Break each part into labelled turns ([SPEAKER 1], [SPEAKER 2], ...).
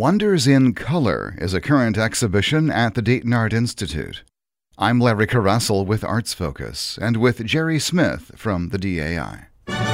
[SPEAKER 1] Wonders in Color is a current exhibition at the Dayton Art Institute. I'm Larry Carrussell with Arts Focus and with Jerry Smith from the DAI.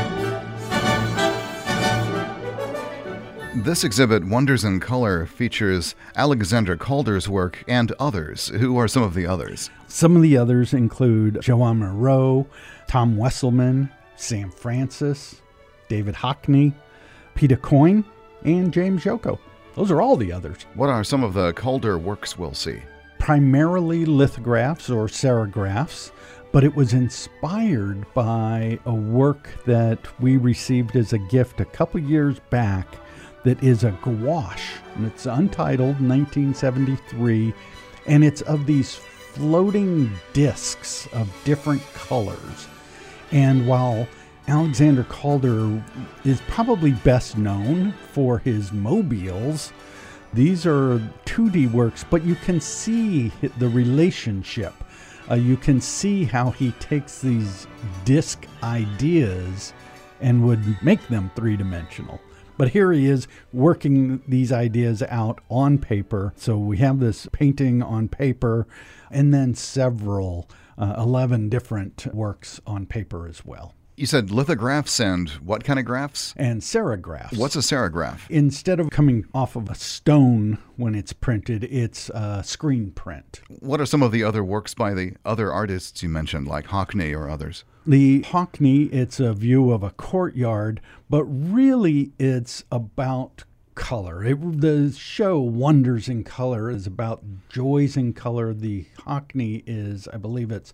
[SPEAKER 1] This exhibit, Wonders in Color, features Alexander Calder's work and others. Who are some of the others?
[SPEAKER 2] Some of the others include Joanne Moreau, Tom Wesselman, Sam Francis, David Hockney, Peter Coyne, and James Yoko. Those are all the others.
[SPEAKER 1] What are some of the Calder works we'll see?
[SPEAKER 2] Primarily lithographs or serigraphs, but it was inspired by a work that we received as a gift a couple years back that is a gouache, and it's untitled, 1973, and it's of these floating discs of different colors. And while Alexander Calder is probably best known for his mobiles, these are 2D works, but you can see the relationship. You can see how he takes these disc ideas and would make them three-dimensional. But here he is working these ideas out on paper. So we have this painting on paper and then several, 11 different works on paper as well.
[SPEAKER 1] You said lithographs and what kind of graphs?
[SPEAKER 2] And serigraphs.
[SPEAKER 1] What's a serigraph?
[SPEAKER 2] Instead of coming off of a stone when it's printed, it's a screen print.
[SPEAKER 1] What are some of the other works by the other artists you mentioned, like Hockney or others?
[SPEAKER 2] The Hockney, it's a view of a courtyard, but really it's about color. The show Wonders in Color is about joys in color. The Hockney is, I believe it's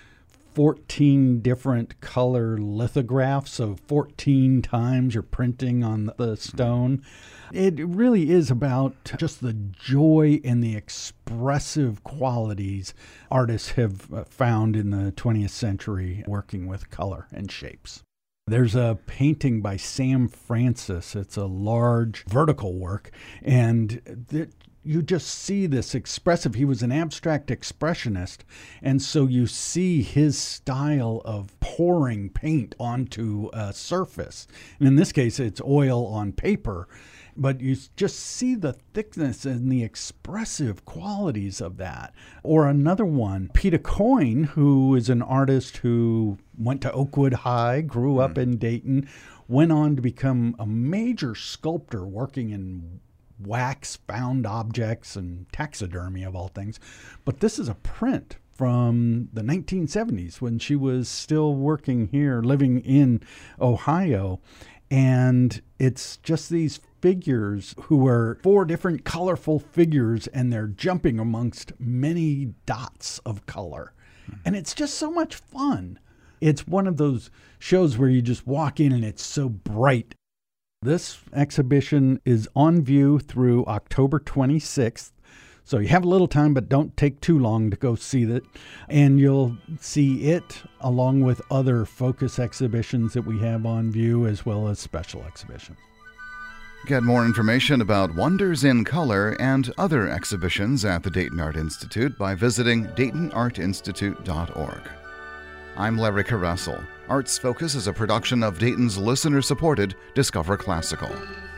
[SPEAKER 2] 14 different color lithographs, so 14 times you're printing on the stone. It really is about just the joy and the expressive qualities artists have found in the 20th century working with color and shapes. There's a painting by Sam Francis. It's a large vertical work, and you just see this expressive. He was an abstract expressionist, and so you see his style of pouring paint onto a surface. And in this case, it's oil on paper, but you just see the thickness and the expressive qualities of that. Or another one, Peter Coyne, who is an artist who went to Oakwood High, grew up in Dayton, went on to become a major sculptor working in wax, found objects, and taxidermy of all things. But this is a print from the 1970s when she was still working here, living in Ohio. And it's just these figures who are 4 different colorful figures, and they're jumping amongst many dots of color. And it's just so much fun. It's one of those shows where you just walk in and it's so bright. This exhibition is on view through October 26th. So you have a little time, but don't take too long to go see it. And you'll see it along with other focus exhibitions that we have on view, as well as special exhibitions.
[SPEAKER 1] Get more information about Wonders in Color and other exhibitions at the Dayton Art Institute by visiting DaytonArtInstitute.org. I'm Larry Carrussell. Arts Focus is a production of Dayton's listener-supported Discover Classical.